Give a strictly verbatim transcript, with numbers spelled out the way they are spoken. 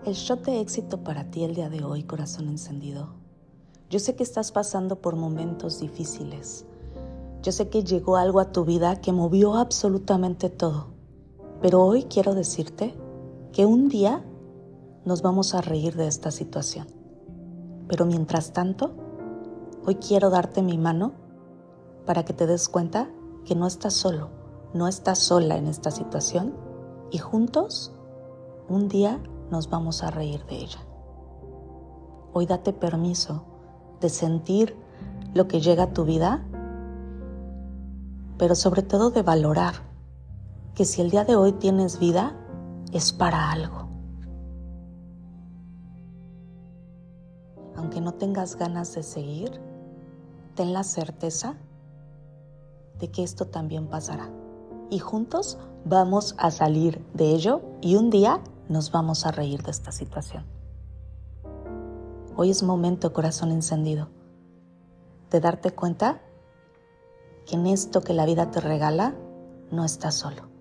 El shot de éxito para ti el día de hoy, corazón encendido. Yo sé que estás pasando por momentos difíciles. Yo sé que llegó algo a tu vida que movió absolutamente todo. Pero hoy quiero decirte que un día nos vamos a reír de esta situación. Pero mientras tanto, hoy quiero darte mi mano para que te des cuenta que no estás solo, no estás sola en esta situación y juntos, un día nos vamos a reír de ella. Hoy date permiso de sentir lo que llega a tu vida, pero sobre todo de valorar que si el día de hoy tienes vida, es para algo. Aunque no tengas ganas de seguir, ten la certeza de que esto también pasará. Y juntos vamos a salir de ello y un día nos vamos a reír de esta situación. Hoy es momento, corazón encendido, de darte cuenta que en esto que la vida te regala, no estás solo.